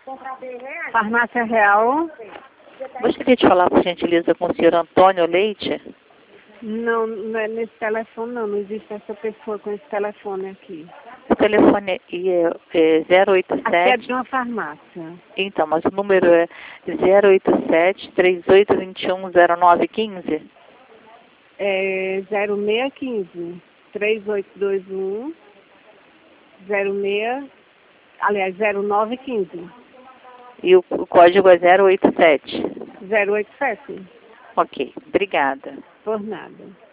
Farmácia Real. Gostaria de falar, por gentileza, com o senhor Antônio Leite? Não, não é nesse telefone não existe essa pessoa com esse telefone aqui. O telefone é 087... Aqui é de uma farmácia. Então, mas o número é 087-3821-0915? É 0615 3821 aliás, 0915. E o código é 087? 087. Ok, obrigada. Por nada.